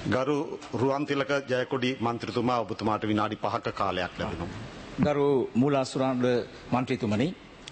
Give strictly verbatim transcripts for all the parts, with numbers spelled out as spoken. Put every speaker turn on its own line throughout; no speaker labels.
ගරු රුවන්තිලක ජයකොඩි මන්ත්‍රීතුමා ඔබතුමාට විනාඩි පහක කාලයක් ලැබෙනවා.
ගරු මූලාසුරාණ්ඩ මන්ත්‍රීතුමනි,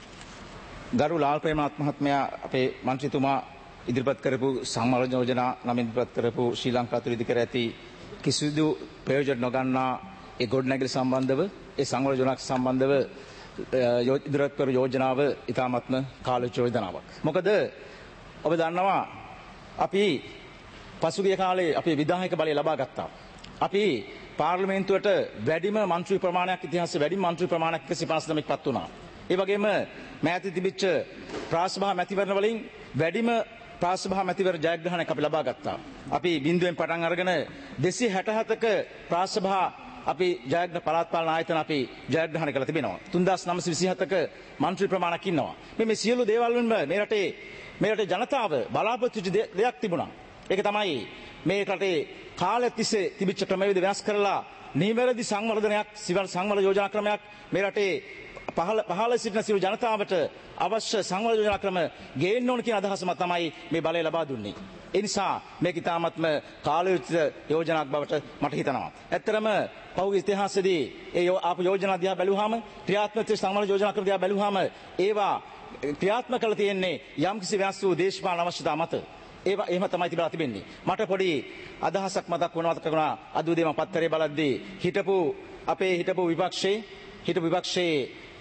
ගරු ලාල් ප්‍රේමනාත් මහත්මයා අපේ මන්ත්‍රීතුමා ඉදිරිපත් කරපු සංවර්ධන යෝජනා නමින් ඉදිරිපත් කරපු ශ්‍රී ලංකා තුළ ඉදිකර ඇති කිසිදු ප්‍රයෝජන නොගන්නා ඒ ගොඩනැගිලි සම්බන්ධව ඒ සංවර්ධන යෝජනාවක් සම්බන්ධව ඉදිරිපත් කරපු යෝජනාව ඉතාමත්ම කාලෝචිත යෝජනාවක්. මොකද ඔබ දන්නවා අපි පසුගිය කාලේ අපේ විධායක බලය ලබා ගත්තා. අපි පාර්ලිමේන්තුවට වැඩිම මන්ත්‍රී ප්‍රමාණයක් ඉතිහාසයේ වැඩිම මන්ත්‍රී ප්‍රමාණයක් එකසිය පනස් නවයකට පත් වුණා. ඒ වගේම මෑතේ තිබිච්ච ප්‍රාසභා මැතිවරණ වලින් වැඩිම ප්‍රාසභා මැතිවරණ ජයග්‍රහණයක් අපි ලබා ගත්තා. අපි බිඳුවෙන් පටන් අරගෙන දෙසිය හැට හතක ප්‍රාසභා අපි ජයග්‍රහණ පළාත් පාලන ආයතන අපි ජයග්‍රහණය කරලා තිබෙනවා. තුන්දාස් නවසිය විසි හතක මන්ත්‍රී ප්‍රමාණයක් ඉන්නවා. මේ මේ සියලු දේවල් වලින්ම මේ රටේ මේ රටේ ජනතාව බලාපොරොත්තු වෙච්ච දෙයක් තිබුණා. ඒක තමයි මේ රටේ කාලය තිස්සේ තිබිච්ච ක්‍රමවේද වෙනස් කරලා නිවැරදි සංවර්ධනයක් සිවල් සංවර්ධන යෝජනා ක්‍රමයක් මේ රටේ පහළ පහළ සිටින සියලු ජනතාවට අවශ්‍ය සංවර්ධන යෝජනා ක්‍රම ගේන්න ඕන කියන අදහසම තමයි මේ බලය ලබා දුන්නේ. ඒ නිසා මේක ඉතාමත්ම කාලෝචිත යෝජනාවක් බවට මට හිතෙනවා. ඇත්තරම පහුගිය ඉතිහාසයේදී ඒ ආපු යෝජනා දිහා බැලුවාම ක්‍රියාත්මක සංවර්ධන යෝජනා ක්‍රම දිහා බැලුවාම ඒවා ක්‍රියාත්මක කරලා තියෙන්නේ යම්කිසි වෙනස් වූ දේශපාලන අවශ්‍යතා මත. ඒවා එහෙම තමයි තිබලා තිබෙන්නේ. මට පොඩි අදහසක් මතක් වුණා මතක වුණා අද උදේ මම පත්තරේ බලද්දී හිටපු අපේ හිටපු විපක්ෂයේ හිටපු විපක්ෂයේ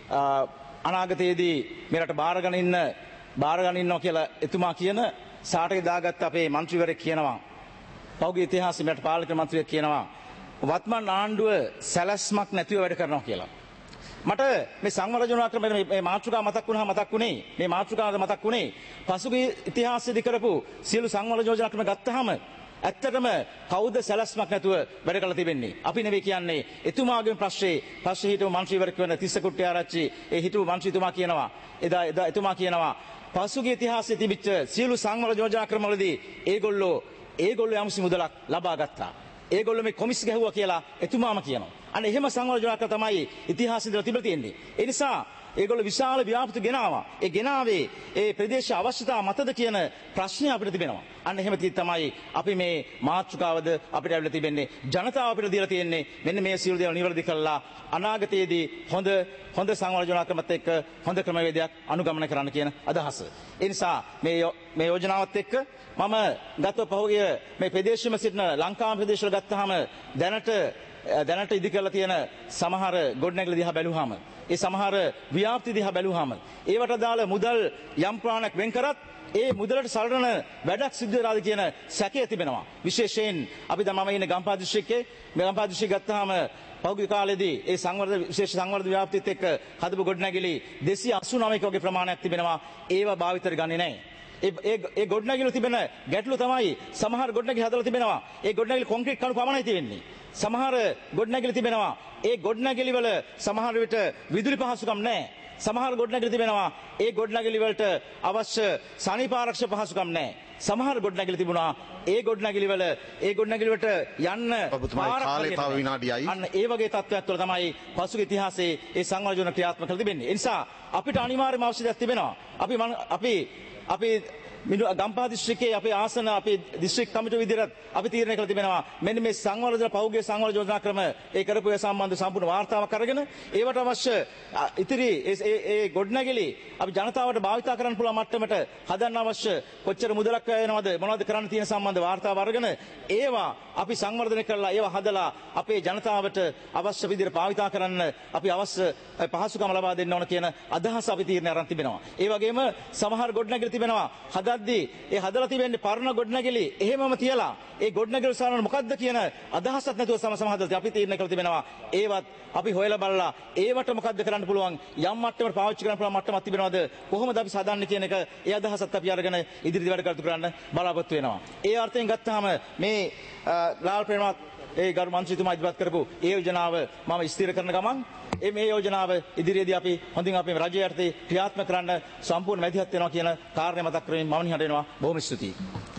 අනාගතයේදී මෙරට බාරගෙන ඉන්න බාරගෙන ඉන්නවා කියලා එතුමා කියන සාටේ දාගත්ත අපේ മന്ത്രിවරයෙක් කියනවා. පෞද්ගලික ඉතිහාසයේ මෙරට පාලක මන්ත්‍රියෙක් කියනවා වත්මන් ආණ්ඩුව සැලැස්මක් නැතිව වැඩ කරනවා කියලා. මට මේ සංවර්ධන යෝජනා ක්‍රම මේ මාතෘකාව මතක් වුණා මතක් වුණේ මේ මාතෘකාව මතක් වුණේ පසුගිය ඉතිහාසයේදී කරපු සියලු සංවර්ධන යෝජනා ක්‍රම ගත්තාම ඇත්තටම කවුද සැලැස්මක් නැතුව වැඩ කරලා තිබෙන්නේ? අපි නෙවෙයි කියන්නේ. එතුමාගේ ප්‍රශ්නේ පස්සේ හිටපු මන්ත්‍රීවරයෙක් වෙන තිස්ස කුට්ටිආරච්චි ඒ හිටපු මන්ත්‍රීතුමා කියනවා එදා එදා එතුමා කියනවා පසුගිය ඉතිහාසයේ තිබිච්ච සියලු සංවර්ධන යෝජනා ක්‍රම වලදී ඒගොල්ලෝ ඒගොල්ලෝ යම්සි මුදලක් ලබා ගත්තා. ඒගොල්ලෝ මේ කොමිස් ගැහුවා කියලා එතුමාම කියනවා. අන්න එහෙම සංවර්ධන යෝජනා ක්‍රම තමයි ඉතිහාසයේ ඉඳලා තිබිලා තියෙන්නේ. ඒ නිසා ඒගොල්ලෝ විශාල ව්‍යාපෘති ගෙනාවා. ඒ ගෙනාවේ ඒ ප්‍රදේශ අවශ්‍යතා මතද කියන ප්‍රශ්නය අපිට තිබෙනවා. අන්න එහෙම තමයි අපි මේ මාතෘකාවද අපිට ලැබිලා තිබෙන්නේ. ජනතාව අපිට දීලා තියෙන්නේ මෙන්න මේ සියලු දේවල් නිවැරදි කළා අනාගතයේදී හොඳ හොඳ සංවර්ධන යෝජනා ක්‍රමත් එක්ක හොඳ ක්‍රමවේදයක් අනුගමනය කරන්න කියන අදහස. ඒ නිසා මේ මේ යෝජනාවත් එක්ක මම ගත පහුගිය මේ ප්‍රදේශෙම සිටින ලංකාව ප්‍රදේශවල ගත්තාම දැනට දැනට ඉදි කරලා තියෙන සමහර ගොඩනැගිලි දිහා බැලුවාම ඒ සමහර ව්‍යාප්ති දිහා බැලුවාම ඒවට දාලා මුදල් යම් ප්‍රමාණයක් වෙන් කරත් ඒ මුදලට සලරන වැඩක් සිද්ධ වෙලාද කියන සැකය තිබෙනවා. විශේෂයෙන් අපි දැන් මම ඉන්නේ ගම්පහ දිස්ත්‍රික්කයේ මේ ගම්පහ දිස්ත්‍රික්කය ගත්තාම පහුගිය කාලේදී ඒ සංවර්ධන විශේෂ සංවර්ධන ව්‍යාප්තියත් එක්ක හදපු ගොඩනැගිලි දෙසිය අසූ නවයක වගේ ප්‍රමාණයක් තිබෙනවා. ඒවා භාවිතයට ගන්නේ නැහැ. ඒ ඒ ගොඩනැගිලි තිබෙන ගැටලු තමයි සමහර ගොඩනැගිලි හදලා තිබෙනවා. ඒ ගොඩනැගිලි කොන්ක්‍රීට් කණු පමණයි තියෙන්නේ. සමහර ගොඩනැගිලි තිබෙනවා. ඒ ගොඩනැගිලි වල සමහර විට විදුලි පහසුකම් නැහැ. සමහර ගොඩනැගිලි තිබෙනවා. ඒ ගොඩනැගිලි වලට අවශ්‍ය සනීපාරක්ෂක පහසුකම් නැහැ. සමහර ගොඩනැගිලි තිබුණා. ඒ ගොඩනැගිලි වල ඒ ගොඩනැගිලි වලට යන්න
කාලේ තව විනාඩියයි.
අන්න ඒ වගේ තත්ත්වයක් තුළ තමයි පසුගිය ඉතිහාසයේ ඒ සංවර්ධන ක්‍රියාත්මක කරලා තිබෙන්නේ. ඒ නිසා අපිට අනිවාර්යම අවශ්‍යතාවක් තිබෙනවා. අපි අපි අපි ගම්පහ දිස්ත්‍රික්කයේ අපේ ආසන අපේ දිස්ත්‍රික් කමිටුව විදිහට අපි තීරණය කළ තිබෙනවා මෙන්න මේ සංවර්ධන පෞද්ගලික සංවර්ධන යෝජනා ක්‍රම ඒ කරපු ඒ සම්බන්ධ සම්පූර්ණ වාර්තාවක් අරගෙන ඒවට අවශ්‍ය ඉතිරි ඒ ඒ ගොඩනැගිලි අපි ජනතාවට භාවිතා කරන්න පුළුවන් මට්ටමට හදන්න අවශ්‍ය කොච්චර මුදලක් වැයනවද මොනවද කරන්න තියෙන සම්බන්ධ වාර්තාව අරගෙන ඒවා අපි සංවර්ධනය කරලා ඒවා හදලා අපේ ජනතාවට අවශ්‍ය විදිහට භාවිතා කරන්න අපි අවශ්‍ය පහසුකම් ලබා දෙන්න ඕන කියන අදහස අපි තීරණය අරන් තිබෙනවා. ඒ වගේම සමහර ගොඩනැගිලි තිබෙනවා හදද්දී ඒ හදලා තිබෙන්නේ පරණ ගොඩනැගිලි එහෙමම තියලා ඒ ගොඩනැගිලි සාරණ මොකද්ද කියන අදහසක් නැතුව සම සම හදලා අපි තීරණය කරලා තිබෙනවා. ඒවත් අපි හොයලා බලලා ඒවට මොකද්ද කරන්න පුළුවන් යම් මට්ටමකට පාවිච්චි කරන්න පුළුවන් මට්ටමක් තිබෙනවද කොහොමද අපි සාදන්නේ කියන එක ඒ අදහසත් අපි අරගෙන ඉදිරියට වැඩ කටයුතු කරන්න බලාපොරොත්තු වෙනවා. ඒ අර්ථයෙන් ගත්තාම මේ ලාල් ප්‍රේමනාත් ඒ ගරු මන්ත්‍රීතුමා ඉදිරිපත් කරපු ඒ යෝජනාව මම ස්ථිර කරන ගමන් ඒ මේ යෝජනාව ඉදිරියේදී අපි හොඳින් අපේ රජය යටතේ ක්‍රියාත්මක කරන්න සම්පූර්ණ මැදිහත් වෙනවා කියන කාරණය මතක් කරමින් මම නිහඬ වෙනවා. බොහොම ස්තුතියි.